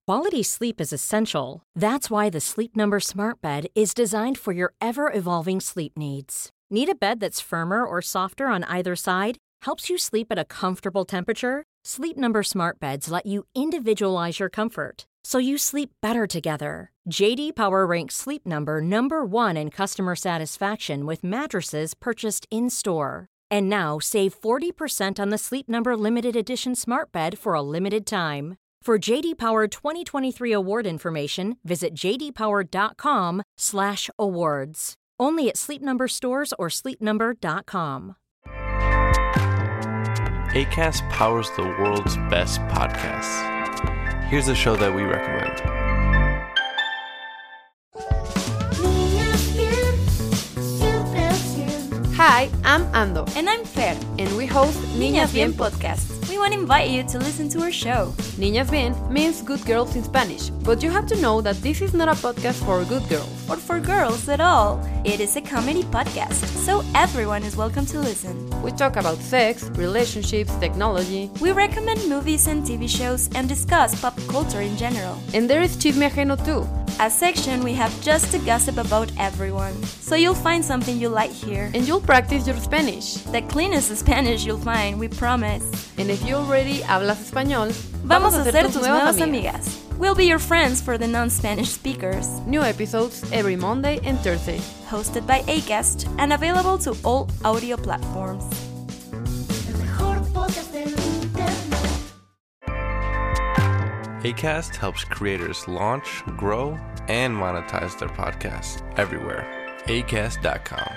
Quality sleep is essential. That's why the Sleep Number Smart Bed is designed for your ever-evolving sleep needs. Need a bed that's firmer or softer on either side? Helps you sleep at a comfortable temperature? Sleep Number Smart Beds let you individualize your comfort, so you sleep better together. J.D. Power ranks Sleep Number number one in customer satisfaction with mattresses purchased in-store. And now, save 40% on the Sleep Number Limited Edition Smart Bed for a limited time. For J.D. Power 2023 award information, visit jdpower.com/awards. Only at Sleep Number stores or sleepnumber.com. Acast powers the world's best podcasts. Here's a show that we recommend. Hi, I'm Ando. And I'm Fer. And we host Niñas Bien podcast. We want to invite you to listen to our show. Niñas Bien means good girls in Spanish, but you have to know that this is not a podcast for good girls. Or for girls at all. It is a comedy podcast, so everyone is welcome to listen. We talk about sex, relationships, technology. We recommend movies and TV shows and discuss pop culture in general. And there is Chisme Ajeno too. A section we have just to gossip about everyone. So you'll find something you like here. And you'll practice your Spanish. The cleanest Spanish you'll find, we promise. And if you already hablas español, vamos a ser tus nuevas amigas. We'll be your friends for the non-Spanish speakers. New episodes every Monday and Thursday. Hosted by Acast and available to all audio platforms. Acast helps creators launch, grow, and monetize their podcasts everywhere. Acast.com.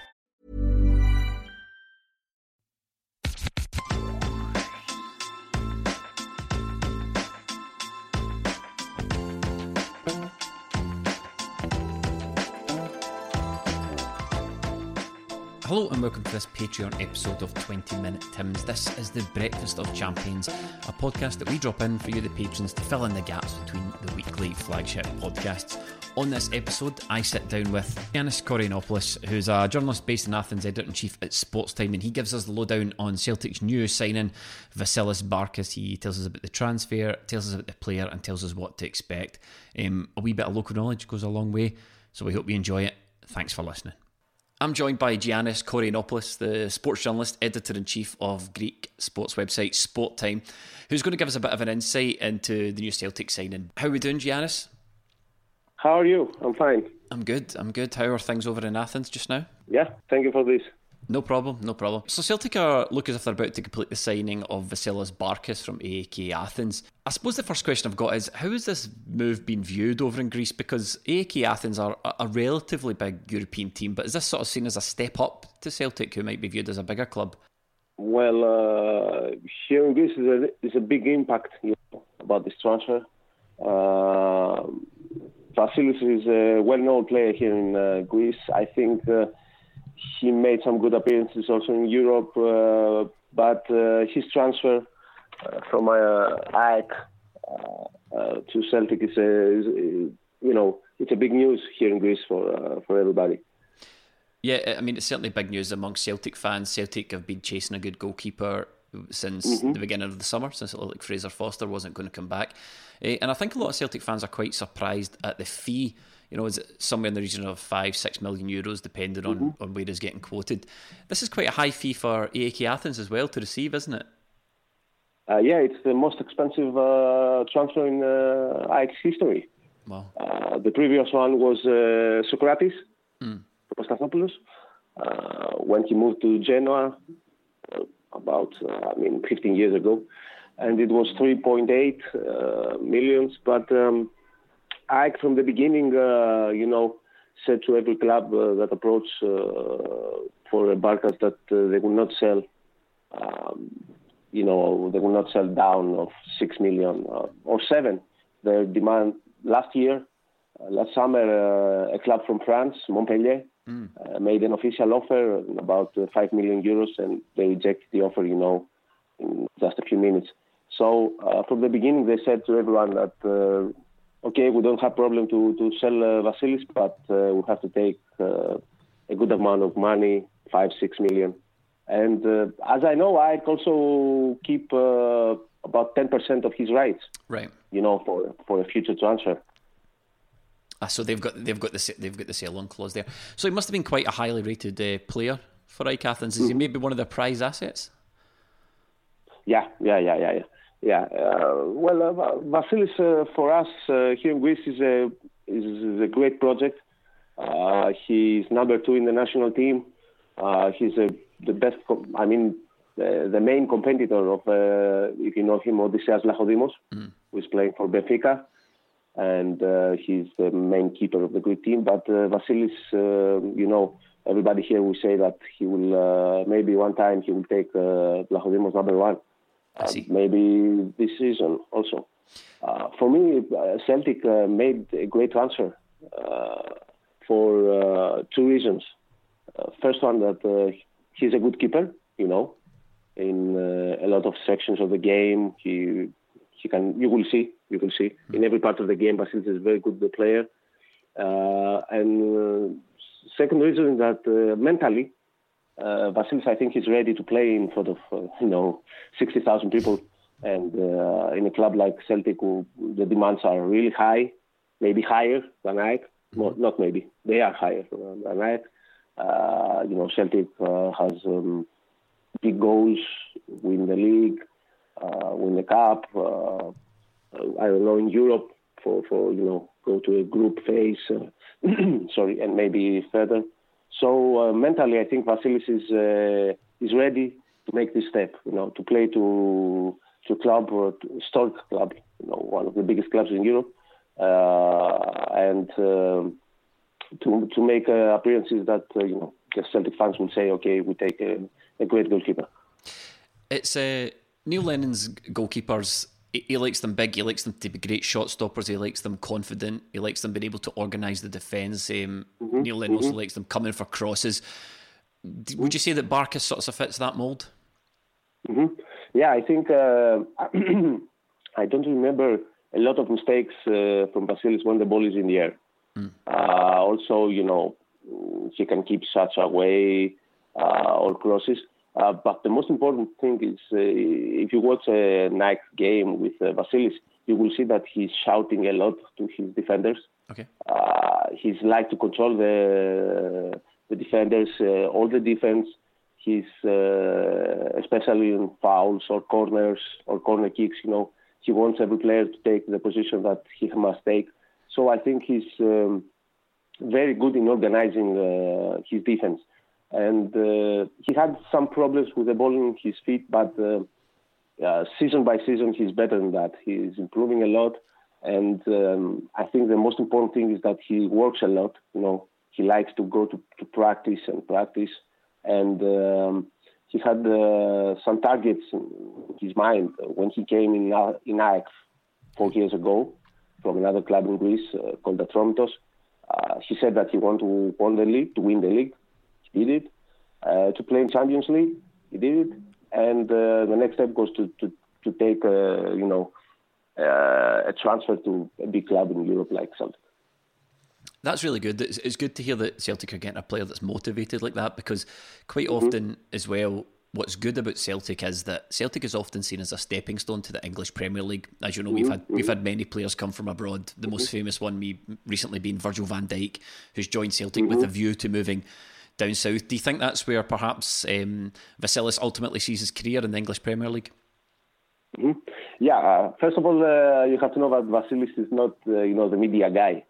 Hello and welcome to this Patreon episode of 20 Minute Tims. This is the Breakfast of Champions, a podcast that we drop in for you, the patrons, to fill in the gaps between the weekly flagship podcasts. On this episode, I sit down with Giannis Koreanopoulos, who's a journalist based in Athens, editor-in-chief at Sports Time, and he gives us the lowdown on Celtic's new signing, Vasilis Barkas. He tells us about the transfer, tells us about the player, and tells us what to expect. A wee bit of local knowledge goes a long way, so we hope you enjoy it. Thanks for listening. I'm joined by Giannis Koreanopoulos, the sports journalist, editor-in-chief of Greek sports website Sport Time, who's going to give us a bit of an insight into the new Celtic signing. How are we doing, Giannis? How are you? I'm fine. I'm good. How are things over in Athens just now? Yeah, thank you for this. No problem. So Celtic look as if they're about to complete the signing of Vasilis Barkas from AEK Athens. I suppose the first question I've got is, how has this move been viewed over in Greece? Because AEK Athens are a relatively big European team, but is this sort of seen as a step up to Celtic, who might be viewed as a bigger club? Well, here in Greece is a big impact about this transfer. Vasilis is a well-known player here in Greece. I think he made some good appearances also in Europe, but his transfer from AEK to Celtic is it's a big news here in Greece for everybody. Yeah, I mean, it's certainly big news amongst Celtic fans. Celtic have been chasing a good goalkeeper since the beginning of the summer, since it looked like Fraser Foster wasn't going to come back. And I think a lot of Celtic fans are quite surprised at the fee. You know, is it somewhere in the region of 5-6 million euros, depending on where it's getting quoted. This is quite a high fee for AEK Athens as well to receive, isn't it? Yeah, it's the most expensive transfer in AEK's history. Wow. The previous one was Socrates, Papastathopoulos, when he moved to Genoa about 15 years ago. And it was 3.8 millions. But AEK from the beginning, said to every club that approached for Barkas that they will not sell. They will not sell down of 6 million or 7. Their demand last summer, a club from France, Montpellier, made an official offer about 5 million euros, and they rejected the offer, in just a few minutes. So from the beginning, they said to everyone that, we don't have problem to sell Vasilis, but we have to take a good amount of money, 5-6 million. And as I know, I also keep about 10% of his rights. Right. For a future transfer. So they've got the sell-on clause there. So he must have been quite a highly rated player for AEK Athens. Is he maybe one of their prize assets? Yeah. Vasilis for us here in Greece is a great project. He's number 2 in the national team. He's the best. The main competitor of, if you know him, Odysseas Lachodimos, who is playing for Benfica, and he's the main keeper of the Greek team. But Vasilis, everybody here will say that he will maybe one time he will take Lachodimos number 1. Maybe this season also. For me, Celtic made a great transfer for 2 reasons. First one, that he's a good keeper, in a lot of sections of the game. You will see in every part of the game, Vasilis is a very good player. And second reason is that mentally, Vasilis, I think, is ready to play in front of 60,000 people, and in a club like Celtic, the demands are really high, maybe higher than AEK. Well, not maybe, they are higher than AEK. Celtic has big goals: win the league, win the cup. I don't know, in Europe for go to a group phase. And maybe further. So mentally, I think Vasilis is ready to make this step. To play to club, or to Stork club, one of the biggest clubs in Europe, and to make appearances that the Celtic fans will say, okay, we take a great goalkeeper. It's Neil Lennon's goalkeepers. He likes them big. He likes them to be great shot stoppers. He likes them confident. He likes them being able to organise the defence. Neil Lennon also likes them coming for crosses. Would you say that Barkas sort of fits that mould? Yeah, I think I don't remember a lot of mistakes from Vasilis when the ball is in the air. Also, he can keep shots away or crosses. But the most important thing is if you watch a Nike game with Vasilis, you will see that he's shouting a lot to his defenders. Okay. He's like to control the defenders, all the defense. He's especially in fouls or corners or corner kicks. He wants every player to take the position that he must take. So I think he's very good in organizing his defense. And he had some problems with the ball in his feet, but season by season, he's better than that. He's improving a lot. And I think the most important thing is that he works a lot. He likes to go to practice. And he had some targets in his mind when he came in AEK 4 years ago from another club in Greece called Atromitos. He said that he wanted to win the league. He did it. To play in Champions League, he did it. And the next step was to take a transfer to a big club in Europe like Celtic. That's really good. It's good to hear that Celtic are getting a player that's motivated like that, because quite often as well, what's good about Celtic is that Celtic is often seen as a stepping stone to the English Premier League. As you know, we've had many players come from abroad. The most famous one recently being Virgil van Dijk, who's joined Celtic with a view to moving down south. Do you think that's where perhaps Vasilis ultimately sees his career in the English Premier League? Yeah. First of all, you have to know that Vasilis is not, the media guy.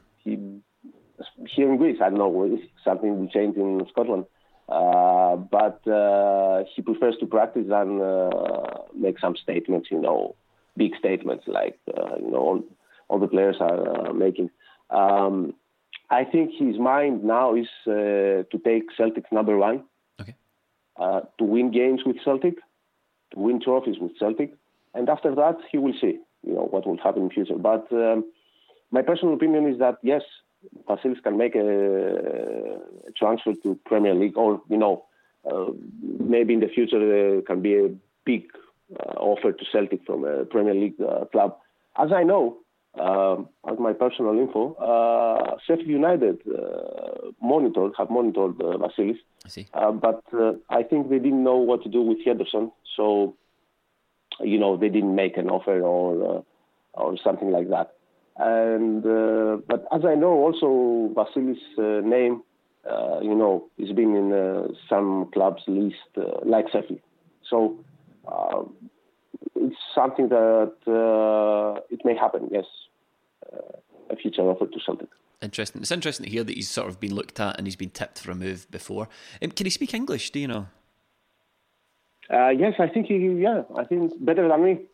Here in Greece, I don't know if something will change in Scotland, but he prefers to practice than make some statements. Big statements like all the players are making. I think his mind now is to take Celtic number 1, okay, to win games with Celtic, to win trophies with Celtic, and after that he will see, what will happen in the future. But my personal opinion is that yes, Vasilis can make a transfer to Premier League, or maybe in the future there can be a big offer to Celtic from a Premier League club. As I know, as my personal info, Sheffield United have monitored Vasilis. I see. But I think they didn't know what to do with Henderson, so they didn't make an offer or something like that. And but as I know, also Vasilis' name, he's been in some clubs list like Sheffield. So it's something that it may happen. Yes, a future offer to Celtic. Interesting. It's interesting to hear that he's sort of been looked at and he's been tipped for a move before. Can he speak English? Do you know? Yes, I think I think better than me.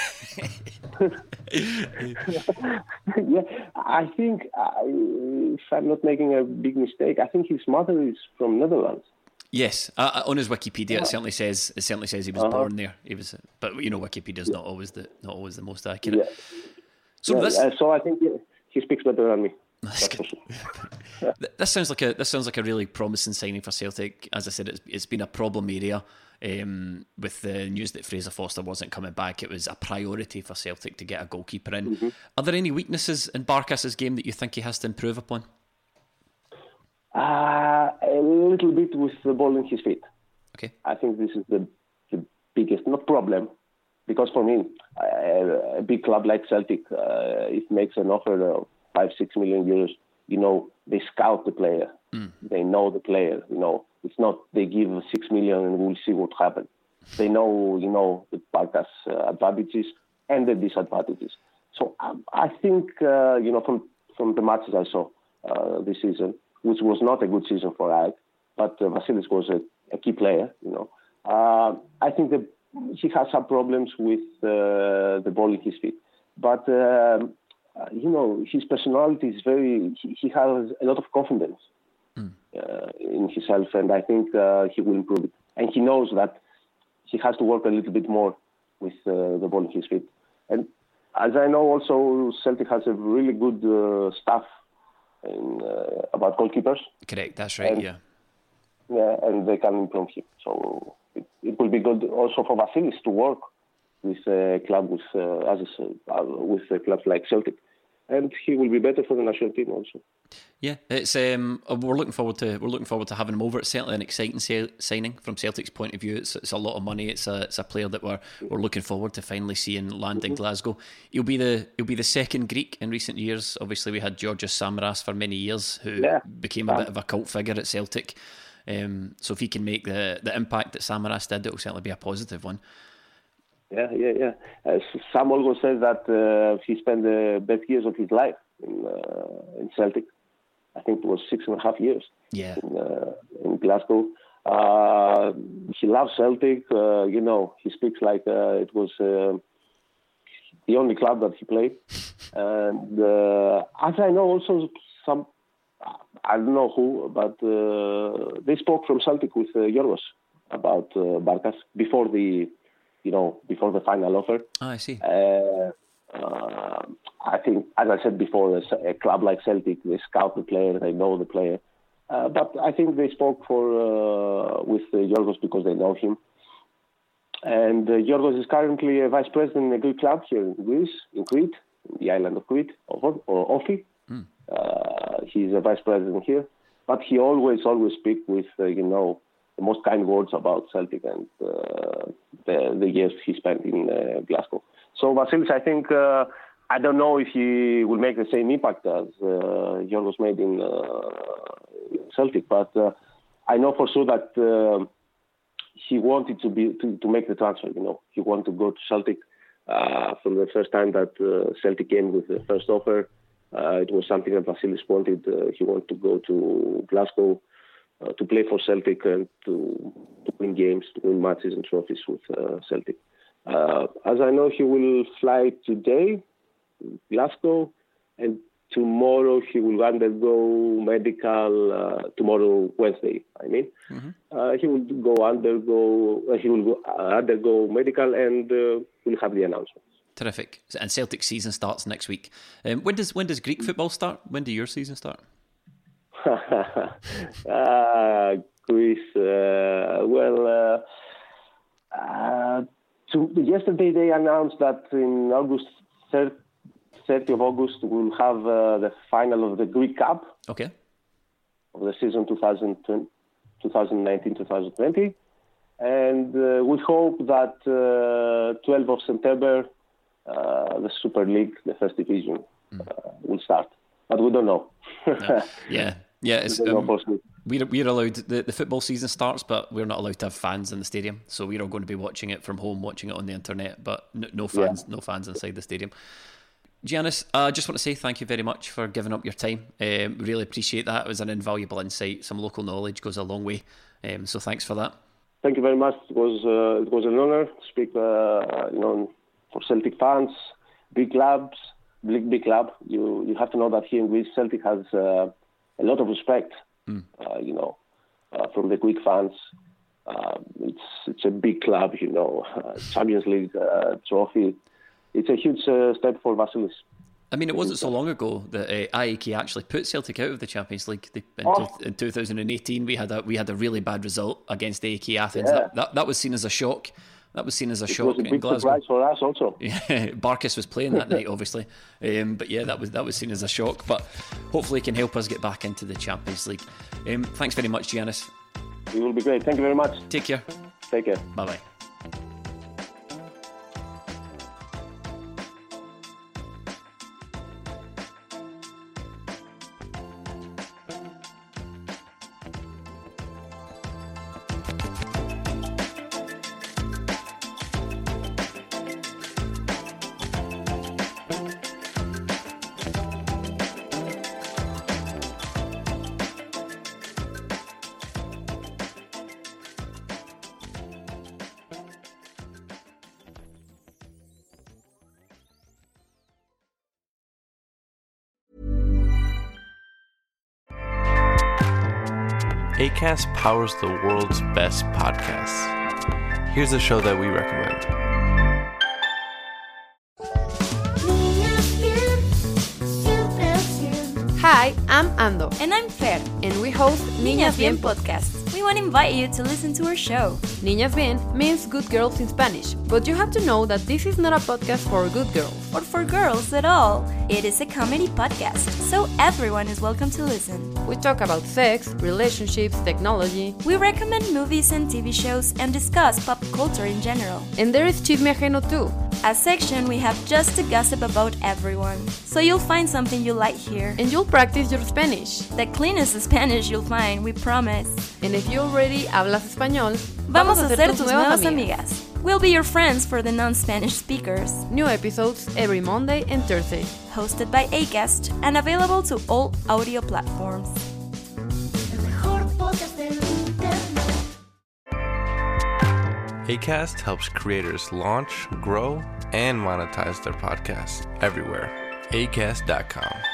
Yeah, I think if I'm not making a big mistake, I think his mother is from Netherlands. Yes, on his Wikipedia, it certainly says he was born there. He was, but Wikipedia's not always the most accurate. Yeah. So I think he speaks better than me. That's good. This sounds like a really promising signing for Celtic. As I said, it's been a problem area. With the news that Fraser Foster wasn't coming back, it was a priority for Celtic to get a goalkeeper in. Mm-hmm. Are there any weaknesses in Barkas' game that you think he has to improve upon? A little bit with the ball in his feet. Okay. I think this is the biggest, not problem, because for me, a big club like Celtic, it makes an offer of 5-6 million euros. They scout the player. They know the player. It's not they give 6 million and we'll see what happens. They know, the Barkas' advantages and the disadvantages. So I think, from the matches I saw this season, which was not a good season for AEK, but Vasilis was a key player, I think that he has some problems with the ball in his feet. But, his personality is he has a lot of confidence in himself, and I think he will improve it. And he knows that he has to work a little bit more with the ball in his feet. And as I know, also Celtic has a really good staff about goalkeepers. Correct, that's right. Yeah, and they can improve him. So it will be good also for Vasilis to work with a club with clubs like Celtic. And he will be better for the national team also. Yeah, it's we're looking forward to having him over. It's certainly an exciting signing from Celtic's point of view. It's a lot of money. It's a player that we're looking forward to finally seeing land in Glasgow. He'll be the second Greek in recent years. Obviously, we had Georgios Samaras for many years, who became a bit of a cult figure at Celtic. So if he can make the impact that Samaras did, it will certainly be a positive one. Yeah. Sam always says that he spent the best years of his life in Celtic. I think it was 6.5 years. Yeah. In Glasgow. He loves Celtic. He speaks like it was the only club that he played. And as I know, also some, I don't know who, but they spoke from Celtic with Yorgos about Barkas before the final offer. Oh, I see. I think, as I said before, a club like Celtic, they scout the player, they know the player. But I think they spoke with Yorgos because they know him. And Yorgos is currently a vice president in a Greek club here in Greece, in Crete, the island of Crete, or Ofi. He's a vice president here. But he always speaks with, the most kind words about Celtic and the years he spent in Glasgow. So Vasilis, I think, I don't know if he will make the same impact as Yorgos made in Celtic, but I know for sure that he wanted to make the transfer. He wanted to go to Celtic from the first time that Celtic came with the first offer. It was something that Vasilis wanted. He wanted to go to Glasgow to play for Celtic and to win games, to win matches and trophies with Celtic. As I know, he will fly today to Glasgow, and tomorrow he will undergo medical. Tomorrow, Wednesday, I mean. Mm-hmm. He will undergo medical, and we'll have the announcement. Terrific. And Celtic season starts next week. When does Greek football start? When do your season start? Greece. Yesterday they announced that in August, 30th of August, we'll have the final of the Greek Cup. Okay. Of the season 2019-2020. And we hope that 12th of September, the Super League, the first division, will start. But we don't know. Yeah. It's, we're allowed, the football season starts, but we're not allowed to have fans in the stadium. So we're all going to be watching it from home, watching it on the internet, but no fans inside the stadium. Giannis, I just want to say thank you very much for giving up your time. Really appreciate that. It was an invaluable insight. Some local knowledge goes a long way. So thanks for that. Thank you very much. It was an honor to speak for Celtic fans, big clubs, big club. You have to know that here in Greece, Celtic has a lot of respect, from the Greek fans. It's a big club, Champions League trophy. It's a huge step for Vasilis. I mean, it wasn't so long ago that AEK actually put Celtic out of the Champions League. In 2018, we had a really bad result against AEK Athens. Yeah. That was seen as a shock. That was seen as a shock in Glasgow. It was a big surprise for us also. Yeah, Barkas was playing that night, obviously. But yeah, that was seen as a shock. But hopefully it can help us get back into the Champions League. Thanks very much, Giannis. It will be great. Thank you very much. Take care. Take care. Bye-bye. Acast powers the world's best podcasts. Here's a show that we recommend. Hi, I'm Ando. And I'm Fer. And we host Niñas Bien podcast. We want to invite you to listen to our show. Niñas Bien means good girls in Spanish, but you have to know that this is not a podcast for good girls. Or for girls at all. It is a comedy podcast, so everyone is welcome to listen. We talk about sex, relationships, technology. We recommend movies and TV shows and discuss pop culture in general. And there is Chisme Ajeno too. A section we have just to gossip about everyone. So you'll find something you like here. And you'll practice your Spanish. The cleanest Spanish you'll find, we promise. And if you already hablas español, vamos a ser tus nuevas amigas. We'll be your friends for the non-Spanish speakers. New episodes every Monday and Thursday. Hosted by Acast and available to all audio platforms. Acast helps creators launch, grow, and monetize their podcasts everywhere. Acast.com.